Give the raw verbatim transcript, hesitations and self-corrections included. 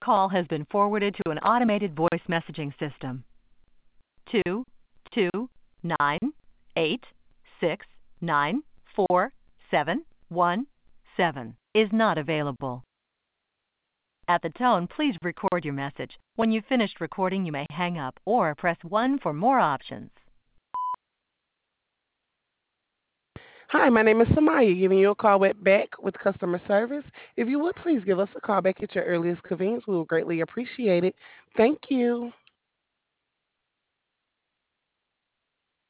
call has been forwarded to an automated voice messaging system. Two two nine eight six nine four seven one seven is not available. At the tone, please record your message. When you've finished recording, you may hang up or press one for more options. Hi, my name is Samaya, giving you a call with- back with customer service. If you would please give us a call back at your earliest convenience, we would greatly appreciate it. Thank you.